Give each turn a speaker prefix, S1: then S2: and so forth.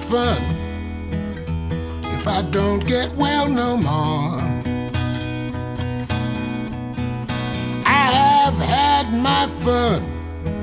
S1: fun if I don't get well no more. I have had my fun